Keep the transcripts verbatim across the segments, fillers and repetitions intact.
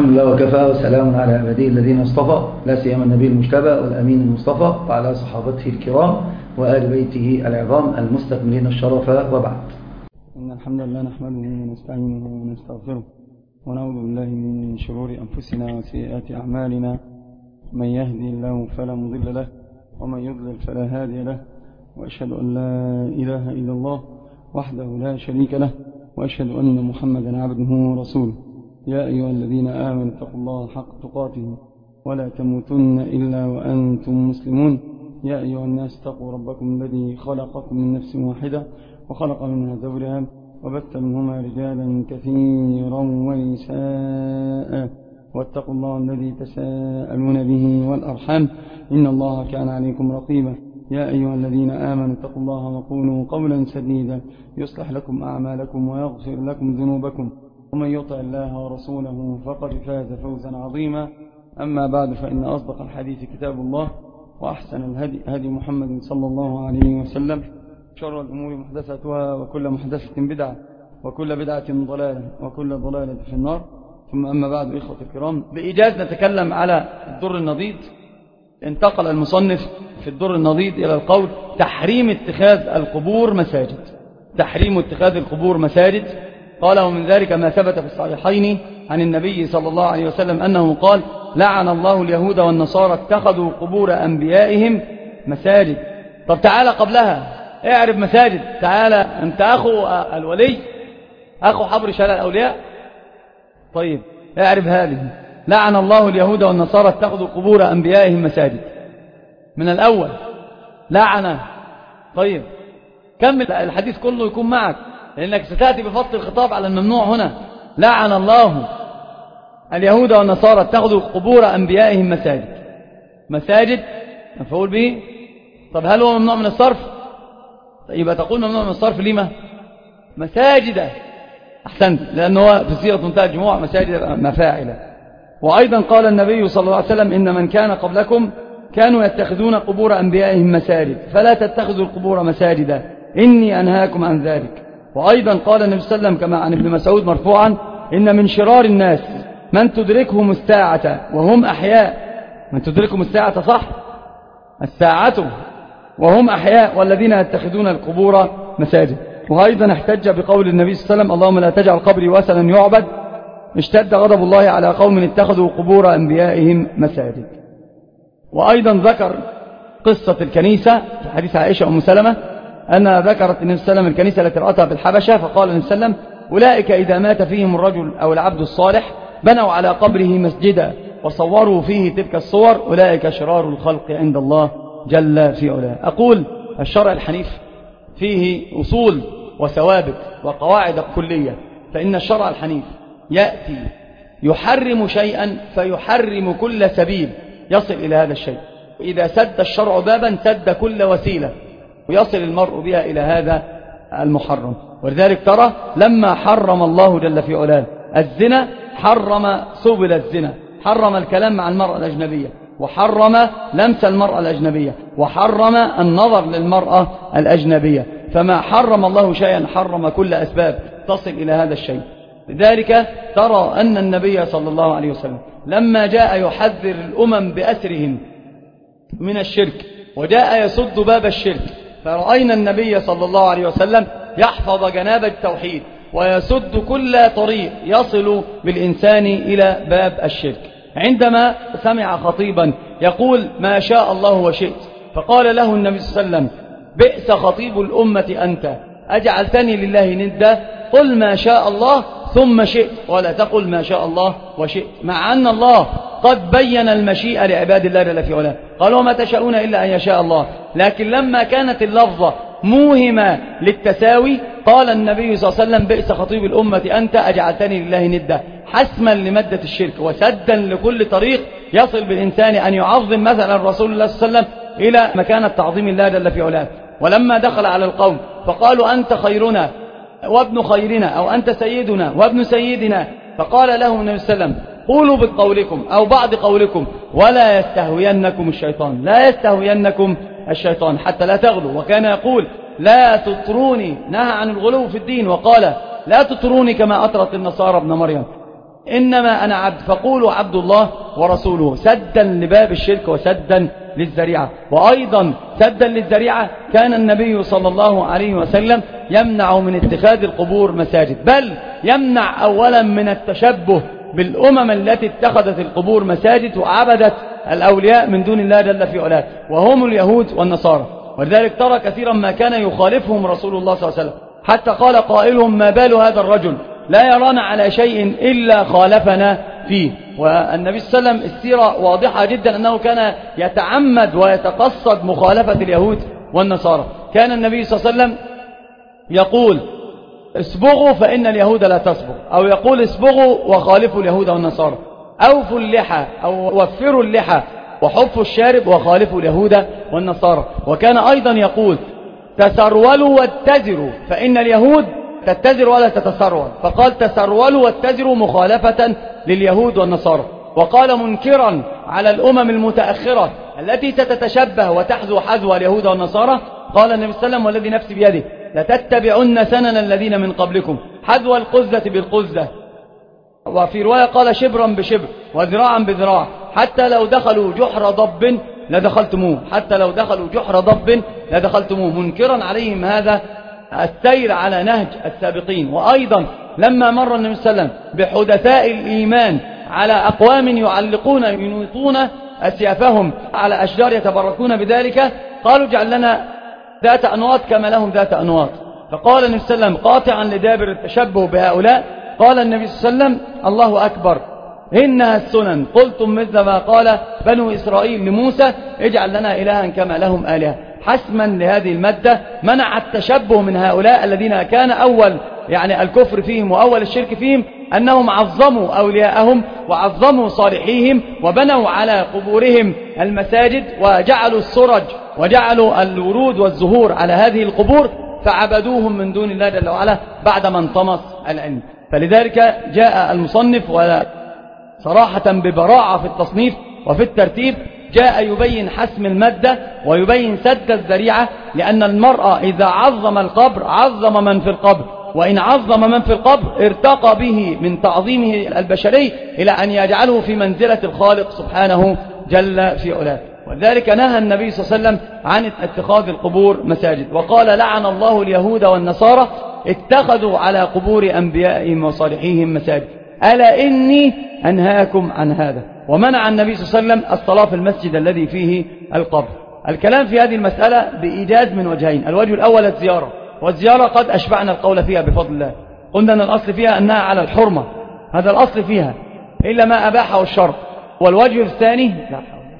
الحمد لله وكفى وسلام على عباده الذين اصطفى، لا سيما النبي المجتبى والأمين المصطفى وعلى صحابته الكرام وآل بيته العظام المستكملين الشرف، وبعد. إن الحمد لله نحمده ونستعينه ونستغفره ونعوذ بالله من شرور أنفسنا وسيئات أعمالنا، من يهدي الله فلا مضل له ومن يضلل فلا هادي له، وأشهد أن لا إله إلا الله وحده لا شريك له، وأشهد أن محمدا عبده ورسوله. يا أيها الذين آمنوا اتقوا الله حق تقاته ولا تموتن إلا وأنتم مسلمون. يا أيها الناس اتقوا ربكم الذي خلقكم من نفس واحدة وخلق منها زوجها وبث منهما رجالا كثيرا ونساء، واتقوا الله الذي تساءلون به والأرحام إن الله كان عليكم رقيبا. يا أيها الذين آمنوا اتقوا الله وقولوا قولا سديدا يصلح لكم أعمالكم ويغفر لكم ذنوبكم، ومن يطع الله ورسوله فقد فاز فوزا عظيما. أما بعد، فإن أصدق الحديث كتاب الله، وأحسن الهدي هدي محمد صلى الله عليه وسلم، شر الأمور محدثاتها وكل محدثة بدعة وكل بدعة ضلالة وكل ضلالة في النار. ثم أما بعد، إخوة الكرام، بإيجاز نتكلم على الدر النضيد. انتقل المصنف في الدر النضيد إلى القول تحريم اتخاذ القبور مساجد. تحريم اتخاذ القبور مساجد. قال: ومن ذلك ما ثبت في الصحيحين عن النبي صلى الله عليه وسلم أنه قال: لعن الله اليهود والنصارى اتخذوا قبور أنبيائهم مساجد. طب تعالى قبلها اعرف مساجد. تعالى أنت أخو الولي، أخو حبر شلال الأولياء. طيب اعرف هذه: لعن الله اليهود والنصارى اتخذوا قبور أنبيائهم مساجد. من الأول لعنة. طيب كمل الحديث كله يكون معك، لأنك ستأتي بفصل الخطاب على الممنوع هنا. لعن الله اليهود والنصارى اتخذوا قبور أنبيائهم مساجد. مساجد مفعول به. طب هل هو ممنوع من الصرف؟ يبقى تقول ممنوع من الصرف لما؟ مساجد. أحسنت، لأنه هو في صيغة منتهى الجموع مساجد مفاعلة. وأيضا قال النبي صلى الله عليه وسلم: إن من كان قبلكم كانوا يتخذون قبور أنبيائهم مساجد فلا تتخذوا القبور مساجدا إني أنهاكم عن ذلك. وأيضا قال النبي صلى الله عليه وسلم كما عن ابن مسعود مرفوعا: إن من شرار الناس من تدركهم الساعة وهم أحياء. من تدركهم الساعة، صح؟ الساعة وهم أحياء، والذين يتخذون القبور مساجد. وأيضا احتج بقول النبي صلى الله عليه وسلم: اللهم لا تجعل قبري وثنا يعبد. اشتد غضب الله على قوم اتخذوا قبور أنبيائهم مساجد. وأيضا ذكر قصة الكنيسة في حديث عائشة أم سلمة أنها ذكرت النبي صلى الله عليه وسلم الكنيسة التي رأتها بالحبشة، فقال النبي صلى الله عليه وسلم: أولئك إذا مات فيهم الرجل أو العبد الصالح بنوا على قبره مسجدا وصوروا فيه تلك الصور، أولئك شرار الخلق عند الله جل في علاه. أقول الشرع الحنيف فيه أصول وثوابت وقواعد كلية، فإن الشرع الحنيف يأتي يحرم شيئا فيحرم كل سبيل يصل إلى هذا الشيء. وإذا سد الشرع بابا سد كل وسيلة ويصل المرء بها إلى هذا المحرم. ولذلك ترى لما حرم الله جل في علاه الزنا حرم سبل الزنا، حرم الكلام مع المرأة الأجنبية، وحرم لمس المرأة الأجنبية، وحرم النظر للمرأة الأجنبية. فما حرم الله شيئا حرم كل أسباب تصل إلى هذا الشيء. لذلك ترى أن النبي صلى الله عليه وسلم لما جاء يحذر الأمم بأسرهم من الشرك وجاء يسد باب الشرك، فرأينا النبي صلى الله عليه وسلم يحفظ جناب التوحيد ويسد كل طريق يصل بالإنسان إلى باب الشرك. عندما سمع خطيبا يقول: ما شاء الله وشئت، فقال له النبي صلى الله عليه وسلم: بئس خطيب الأمة أنت، أجعلتني لله ندا؟ قل ما شاء الله ثم شئت، ولا تقل ما شاء الله وشئت، مع أن الله قد بين المشيئة لعباد الله جل في علاه. قالوا: ما تشاءون إلا أن يشاء الله. لكن لما كانت اللفظة موهمة للتساوي قال النبي صلى الله عليه وسلم: بئس خطيب الأمة أنت، أجعلتني لله ندا، حسما لمادة الشرك وسدا لكل طريق يصل بالإنسان أن يعظم مثلا رسول الله صلى الله عليه وسلم إلى مكانة تعظيم الله جل في علاه. ولما دخل على القوم فقالوا: أنت خيرنا وابن خيرنا، أو أنت سيدنا وابن سيدنا، فقال له النبي صلى الله عليه وسلم: قولوا بقولكم أو بعض قولكم ولا يستهوينكم الشيطان، لا يستهوينكم الشيطان حتى لا تغلوا. وكان يقول: لا تطروني، نهى عن الغلو في الدين، وقال: لا تطروني كما أطرت النصارى ابن مريم. إنما أنا عبد فقولوا عبد الله ورسوله، سدا لباب الشرك وسدا للذريعة. وأيضا سدا للذريعة كان النبي صلى الله عليه وسلم يمنع من اتخاذ القبور مساجد، بل يمنع أولا من التشبه بالأمم التي اتخذت القبور مساجد وعبدت الأولياء من دون الله جل في علاه، وهم اليهود والنصارى. ولذلك ترى كثيرا ما كان يخالفهم رسول الله صلى الله عليه وسلم، حتى قال قائلهم: ما بال هذا الرجل لا يرانا على شيء إلا خالفنا فيه. والنبي صلى الله عليه وسلم السيرة واضحة جدا أنه كان يتعمد ويتقصد مخالفة اليهود والنصارى. كان النبي صلى الله عليه وسلم يقول: اسبغوا فإن اليهود لا تصبغ، أو يقول: اسبغوا وخالفوا اليهود والنصارى، أوفوا اللحى أو وفروا اللحى وحفوا الشارب وخالفوا اليهود والنصارى. وكان أيضا يقول: تسرولوا واتزروا فإن اليهود تتزر ولا تتسرول، فقال: تسرولوا واتزروا مخالفة لليهود والنصارى. وقال منكرا على الأمم المتأخرة التي ستتشبه وتحذو حذو اليهود والنصارى، قال النبي صلى الله عليه وسلم: والذي نفسي بيده لتتبعن سنن الذين من قبلكم حذو القزة بالقزة. وفي رواية قال: شبرا بشبر وذراعا بذراع، حتى لو دخلوا جحر ضب لدخلتموه، حتى لو دخلوا جحر ضب لدخلتموه، منكرا عليهم هذا السير على نهج السابقين. وأيضا لما مر النبي صلى الله عليه وسلم بحدثاء الإيمان على أقوام يعلقون ينوطون أسيافهم على أشجار يتبركون بذلك، قالوا: اجعل لنا ذات أنواط كما لهم ذات أنواط. فقال النبي صلى الله عليه وسلم قاطعا لدابر التشبه بهؤلاء، قال النبي صلى الله عليه وسلم: الله أكبر، إنها السنن، قلتم مثل ما قال بنو إسرائيل لموسى: اجعل لنا إلها كما لهم آلهة. حسما لهذه المادة منع التشبه من هؤلاء الذين كان أول يعني الكفر فيهم وأول الشرك فيهم أنهم عظموا أولياءهم وعظموا صالحيهم وبنوا على قبورهم المساجد وجعلوا السرج وجعلوا الورود والزهور على هذه القبور، فعبدوهم من دون الله جل وعلا بعدما انطمس العلم. فلذلك جاء المصنف وصراحة ببراعة في التصنيف وفي الترتيب جاء يبين حسم المادة ويبين سد الذريعة، لأن المرأة إذا عظم القبر عظم من في القبر، وإن عظم من في القبر ارتقى به من تعظيمه البشري إلى أن يجعله في منزلة الخالق سبحانه جل في علاه. وذلك نهى النبي صلى الله عليه وسلم عن اتخاذ القبور مساجد، وقال: لعن الله اليهود والنصارى اتخذوا على قبور أنبيائهم وصالحيهم مساجد، ألا إني أنهاكم عن هذا. ومنع النبي صلى الله عليه وسلم الصلاة في المسجد الذي فيه القبر. الكلام في هذه المسألة بإيجاز من وجهين: الوجه الأول الزيارة، والزيارة قد أشبعنا القول فيها بفضل الله، قلنا أن الأصل فيها أنها على الحرمة، هذا الأصل فيها إلا ما أباحه الشرع. والوجه الثاني لا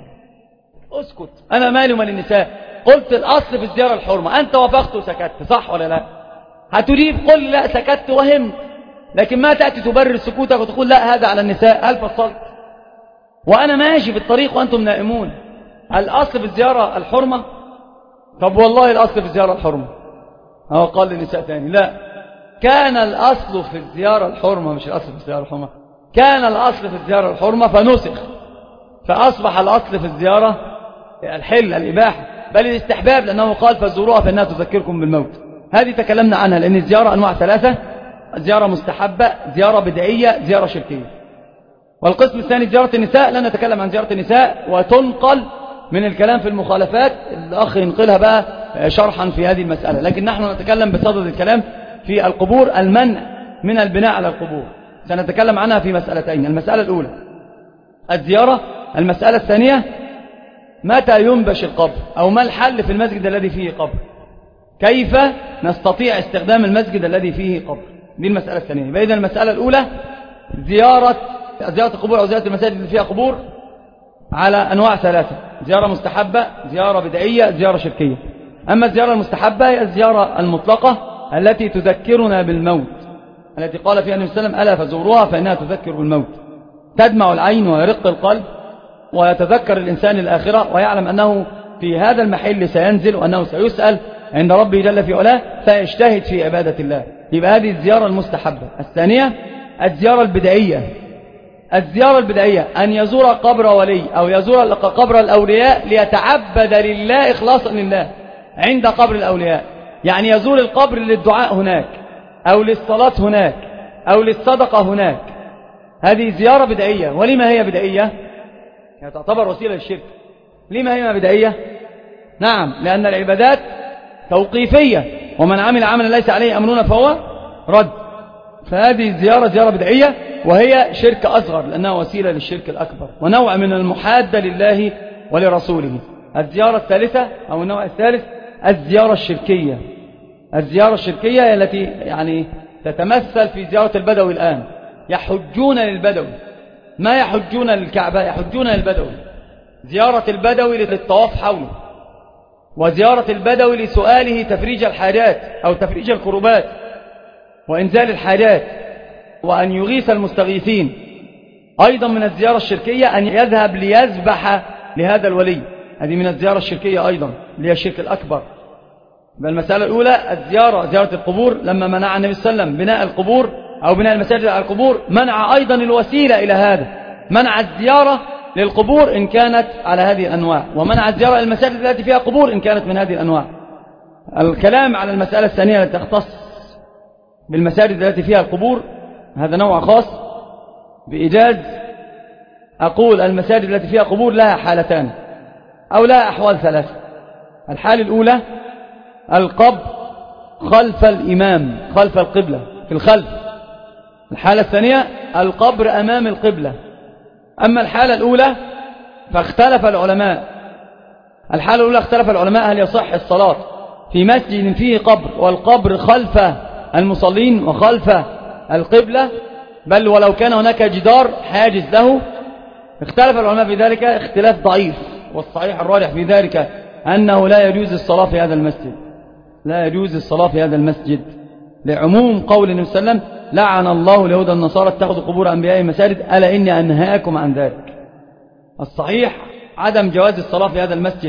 اسكت، أنا مالي ومال النساء، قلت الأصل في الزيارة الحرمة، أنت وافقت وسكت، صح ولا لا؟ هتجيب قل لا سكت وهم، لكن ما تأتي تبرر سكوتك وتقول لا هذا على النساء. هل فصلت؟ وأنا ماشي في الطريق وأنتم نائمون. الأصل في الزيارة الحرمة؟ طب والله الأصل في الزيارة الحرمة. هو قال للنساء ثاني لا، كان الأصل في الزيارة الحرمة، مش الأصل في الزيارة الحرمة، كان الأصل في الزيارة الحرمة فنسخ، فأصبح الأصل في الزيارة الحل الإباحة بل الاستحباب، لأنه قال فزوروها فإنها تذكركم بالموت. هذه تكلمنا عنها، لأن الزيارة أنواع ثلاثة: زيارة مستحبة، زيارة بدعية، زيارة شركية. والقسم الثاني زيارة النساء، لا نتكلم عن زيارة النساء وتنقل من الكلام في المخالفات، الأخ ينقلها بقى شرحا في هذه المسألة، لكن نحن نتكلم بصدد الكلام في القبور، المنع من البناء على القبور. سنتكلم عنها في مسألتين: المسألة الأولى الزيارة، المسألة الثانية متى ينبش القبر، أو ما الحل في المسجد الذي فيه قبر، كيف نستطيع استخدام المسجد الذي فيه قبر. دي المسألة الثانية. بإذن المسألة الأولى زيارة زيارة القبور أو زيارة المساجد اللي فيها قبور على أنواع ثلاثة: زيارة مستحبة، زيارة بدعية، زيارة شركية. أما الزيارة المستحبة هي الزيارة المطلقة التي تذكرنا بالموت، التي قال فيها النبي صلى الله عليه وسلم: ألا فزوروها فإنها تذكر بالموت. تدمع العين ويرق القلب ويتذكر الإنسان الآخرة ويعلم أنه في هذا المحل سينزل وأنه سيسأل عند ربه جل في علاه، فيجتهد في عبادة الله. يبقى هذه الزيارة المستحبة. الثانية الزيارة البدعية. الزيارة البدعية أن يزور قبر ولي أو يزور قبر الأولياء ليتعبد لله إخلاصا لله عند قبر الأولياء، يعني يزور القبر للدعاء هناك أو للصلاة هناك أو للصدقة هناك. هذه زيارة بدعية. ولما هي بدعية؟ يعني تعتبر وسيلة للشرك. لما هي بدعية؟ نعم، لأن العبادات توقيفية، ومن عمل عملا ليس عليه أمرنا فهو رد. فهذه الزيارة زيارة بدعية، وهي شرك أصغر لأنها وسيلة للشرك الأكبر ونوع من المحادة لله ولرسوله. الزيارة الثالثة أو النوع الثالث الزيارة الشركية. الزيارة الشركية التي يعني تتمثل في زيارة البدوي الآن. يحجون للبدوي، ما يحجون للكعبة، يحجون للبدوي. زيارة البدوي للطواف حوله، وزيارة البدوي لسؤاله تفريج الحاجات أو تفريج الكربات وإنزال الحاجات وأن يغيث المستغيثين. أيضا من الزيارة الشركية أن يذهب ليذبح لهذا الولي، هذه من الزيارة الشركية أيضا، اللي هي الشرك الأكبر. بالمسألة الأولى الزيارة زيارة القبور، لما منع النبي صلى الله عليه وسلم بناء القبور أو بناء المساجد على القبور، منع أيضا الوسيلة إلى هذا، منع الزيارة للقبور إن كانت على هذه الأنواع، ومنع الزيارة للمساجد التي فيها قبور إن كانت من هذه الأنواع. الكلام على المسألة الثانية التي تختص بالمساجد التي فيها القبور، هذا نوع خاص بإيجاز. أقول المساجد التي فيها قبور لها حالتان أو لها أحوال ثلاثة. الحالة الأولى القبر خلف الإمام، خلف القبلة، في الخلف. الحالة الثانية القبر أمام القبلة. أما الحالة الأولى فاختلف العلماء. الحالة الأولى اختلف العلماء هل يصح الصلاة في مسجد فيه قبر والقبر خلف المصلين وخلف القبلة، بل ولو كان هناك جدار حاجز له. اختلف العلماء في ذلك اختلاف ضعيف، والصحيح الراجح في ذلك أنه لا يجوز الصلاة في هذا المسجد، لا يجوز الصلاة في هذا المسجد، لعموم قول النبي صلى الله عليه وسلم لعن الله اليهود النصارى اتخذوا قبور أنبيائهم مساجد ألا إني أنهاكم عن ذلك. الصحيح عدم جواز الصلاة في هذا المسجد،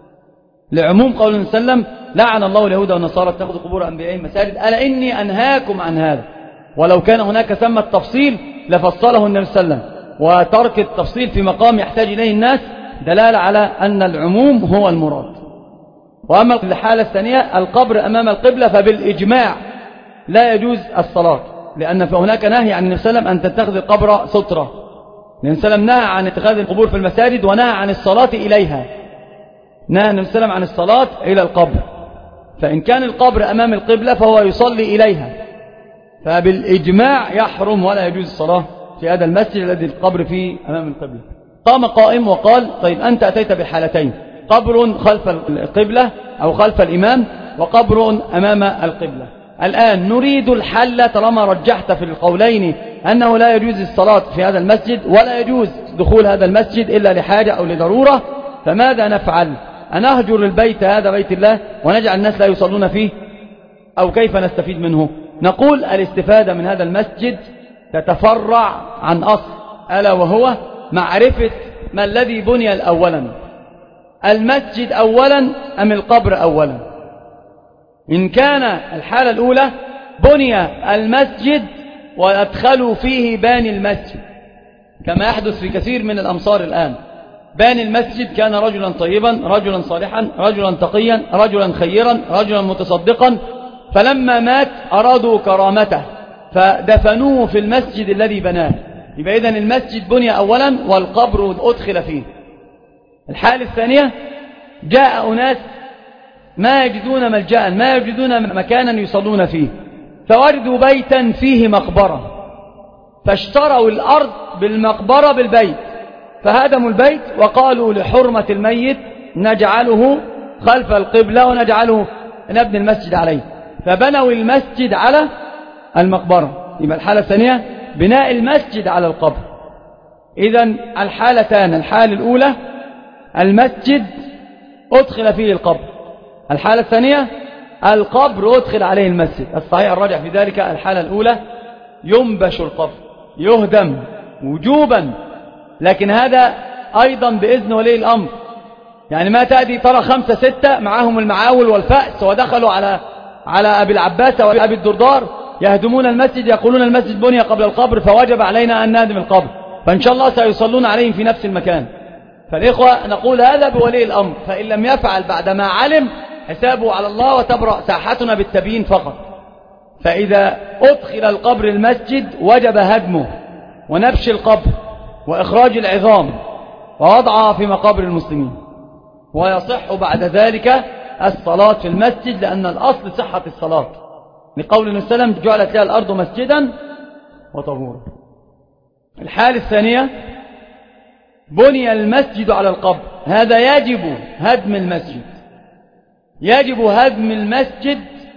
لعموم قول النبي صلى الله عليه وسلم لعن الله اليهود والنصارى اتخذوا قبور أنبيائهم مساجد ألا إني أنهاكم عن هذا. ولو كان هناك ثم التفصيل لفصله النبي صلى الله عليه وسلم، وترك التفصيل في مقام يحتاج إليه الناس دلالة على أن العموم هو المراد. وأما الحالة الثانية القبر أمام القبلة، فبالإجماع لا يجوز الصلاة، لأن هناك نهي عن النبي صلى الله عليه وسلم أن تتخذ القبر سترة. النبي صلى الله عليه وسلم نهى عن اتخاذ القبور في المساجد، ونهى عن الصلاة إليها، نهى النبي صلى الله عليه وسلم عن الصلاة إلى القبر. فإن كان القبر أمام القبلة فهو يصلي إليها، فبالإجماع يحرم ولا يجوز الصلاة في هذا المسجد الذي القبر فيه أمام القبلة. قام قائم وقال طيب أنت أتيت بحالتين، قبر خلف القبلة أو خلف الإمام، وقبر أمام القبلة. الآن نريد الحل، طالما رجحت في القولين أنه لا يجوز الصلاة في هذا المسجد ولا يجوز دخول هذا المسجد إلا لحاجة أو لضرورة، فماذا نفعل؟ أنهجر البيت هذا بيت الله ونجعل الناس لا يصلون فيه، أو كيف نستفيد منه؟ نقول الاستفادة من هذا المسجد تتفرع عن أصل، ألا وهو معرفة ما الذي بني الأولا، المسجد أولا أم القبر أولا. إن كان الحالة الأولى بني المسجد وأدخلوا فيه باني المسجد، كما يحدث في كثير من الأمصار الآن، باني المسجد كان رجلا طيبا، رجلا صالحا، رجلا تقيا، رجلا خيرا، رجلا متصدقا، فلما مات أرادوا كرامته فدفنوه في المسجد الذي بناه. يبقى إذن المسجد بني أولا والقبر أدخل فيه. الحالة الثانية جاء أناس ما يجدون ملجأ، ما يجدون مكانا يصلون فيه، فوردوا بيتا فيه مقبرة، فاشتروا الأرض بالمقبرة بالبيت، فهدموا البيت وقالوا لحرمة الميت نجعله خلف القبلة ونجعله نبني المسجد عليه، فبنوا المسجد على المقبرة. يبقى الحالة الثانية بناء المسجد على القبر. إذن الحالتان، الحالة الأولى المسجد أدخل فيه القبر، الحالة الثانية القبر أدخل عليه المسجد. الصحيح الراجح في ذلك الحالة الأولى ينبش القبر، يهدم وجوبا، لكن هذا أيضا بإذن ولي الأمر. يعني ما تأتي ترى خمسة ستة معهم المعاول والفأس ودخلوا على على أبي العباس وأبي الدردار يهدمون المسجد، يقولون المسجد بني قبل القبر فوجب علينا أن نهدم القبر، فإن شاء الله سيصلون عليهم في نفس المكان. فالإخوة نقول هذا بولي الأمر، فإن لم يفعل بعدما علم حسابه على الله وتبرأ ساحتنا بالتبيين فقط. فإذا أدخل القبر المسجد وجب هدمه، ونبش القبر وإخراج العظام ووضعها في مقابر المسلمين، ويصح بعد ذلك الصلاة في المسجد، لأن الأصل صحة الصلاة، لقول النبي صلى الله عليه وسلم جعلت لها الأرض مسجدا وطهورا. الحالة الثانية بني المسجد على القبر، هذا يجب هدم المسجد، يجب هدم المسجد.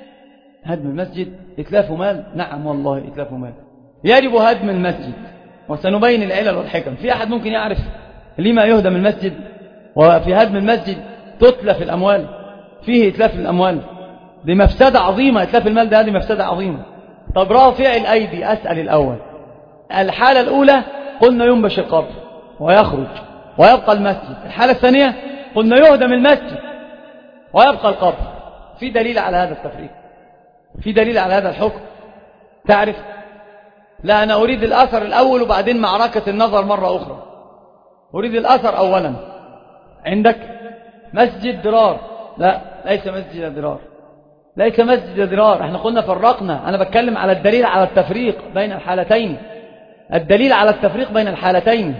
هدم المسجد إتلاف مال؟ نعم والله إتلاف مال. يجب هدم المسجد، وسنبين العلل والحكم. في أحد ممكن يعرف لما يهدم المسجد؟ وفي هدم المسجد تتلف الأموال، فيه إتلاف الأموال، دي مفسدة عظيمة. إتلاف المال ده هذه مفسدة عظيمة. طب رافع الأيدي، أسأل الأول. الحالة الأولى قلنا ينبش القبر ويخرج ويبقى المسجد. الحالة الثانية قلنا يهدم المسجد ويبقى القبر. في دليل على هذا التفريق؟ في دليل على هذا الحكم؟ تعرف؟ لا، أنا أريد الأثر الأول وبعدين معركة النظر مرة أخرى. أريد الأثر أولا. عندك مسجد ضرار؟ لا، ليس مسجد ضرار، ليس مسجد ضرار. احنا قلنا فرقنا، أنا بتكلم على الدليل على التفريق بين الحالتين، الدليل على التفريق بين الحالتين.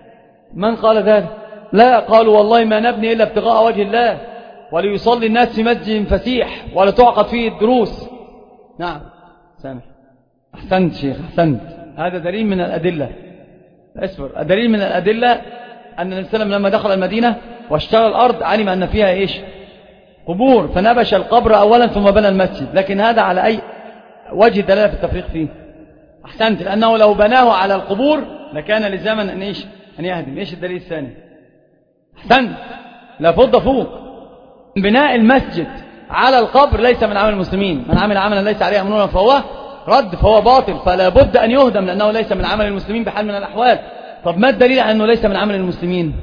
من قال ذلك؟ لا، قالوا والله ما نبني إلا ابتغاء وجه الله وليصلي الناس في مسجد فسيح ولا تعقد فيه الدروس. نعم سامح، أحسنت شيخ، أحسنت. هذا دليل من الأدلة. اصبر. دليل من الأدلة أن النبي صلى الله عليه وسلم لما دخل المدينة واشترى الأرض علم أن فيها إيش؟ قبور، فنبش القبر أولا ثم بنى المسجد. لكن هذا على أي وجه دلالة في التفريق فيه؟ أحسنت، لأنه لو بناه على القبور لكان لزاما أن إيش؟ أن يهدم. إيش الدليل الثاني؟ أحسنت، لا فض فوق. بناء المسجد على القبر ليس من عمل المسلمين، من عمل عملا ليس عليه أمرنا فهو رد، فهو باطل، فلا بد أن يهدم لأنه ليس من عمل المسلمين بحال من الأحوال. طب ما الدليل على أنه ليس من عمل المسلمين؟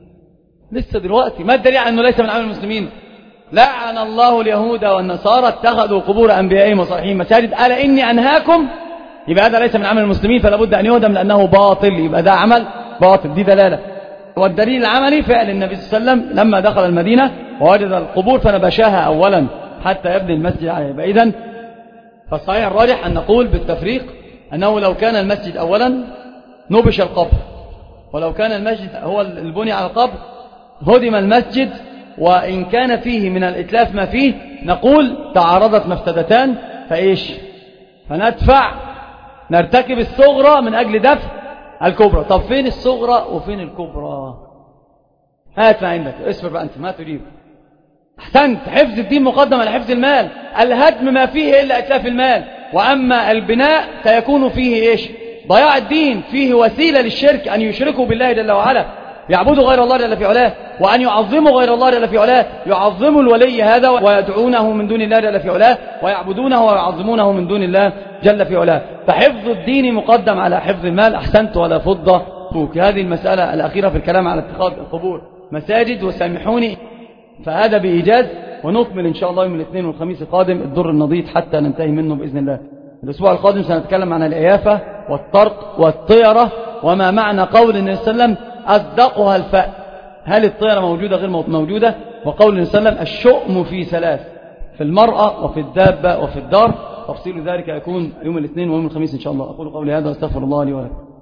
لسه دلوقتي، ما الدليل على أنه ليس من عمل المسلمين؟ لعن الله اليهود والنصارى اتخذوا قبور أنبيائهم وصالحين مساجد ألا إني أنهاكم. يبقى هذا ليس من عمل المسلمين، فلا بد أن يهدم لأنه باطل، يبقى ده عمل باطل. دي دلالة. والدليل العملي فعل النبي صلى الله عليه وسلم لما دخل المدينة ووجد القبور فنبشاها أولا حتى يبني المسجد عليه. يبقى إذن فالصحيح الراجح أن نقول بالتفريق أنه لو كان المسجد أولا نبش القبر، ولو كان المسجد هو البني على القبر هدم المسجد. وإن كان فيه من الإتلاف ما فيه نقول تعارضت مفسدتان فإيش؟ فندفع، نرتكب الصغرى من أجل دفع الكبرى. طب فين الصغرى وفين الكبرى؟ هات ما عندك، اصبر بقى أنت ما تريد. أحسنت، حفظ الدين مقدم على حفظ المال. الهدم ما فيه إلا إتلاف المال، وأما البناء سيكون فيه إيش؟ ضياع الدين، فيه وسيلة للشرك، أن يشركوا بالله جل وعلا، يعبدوا غير الله جل في علاه، وأن يعظموا غير الله جل في علاه، يعظموا الولي هذا ويدعونه من دون الله جل في علاه، ويعبدونه ويعظمونه من دون الله جل في علاه. فحفظ الدين مقدم على حفظ المال. أحسنت، ولا فضة فوق. هذه المسألة الأخيرة في الكلام على اتخاذ القبور مساجد، وسامحوني فهذا بإيجاز، ونكمل إن شاء الله يوم الاثنين والخميس القادم الدر النضيد حتى ننتهي منه بإذن الله. الأسبوع القادم سنتكلم عن العيافة والطرق والطيرة، وما معنى قول النبي صلى الله عليه وسلم أصدقها الفأ، هل الطيرة موجودة غير موجودة؟ وقول النبي صلى الله عليه وسلم الشؤم في ثلاث، في المرأة وفي الدابة وفي الدار. تفصيل ذلك يكون يوم الاثنين ويوم الخميس إن شاء الله. أقول قولي هذا واستغفر الله لي ولكم.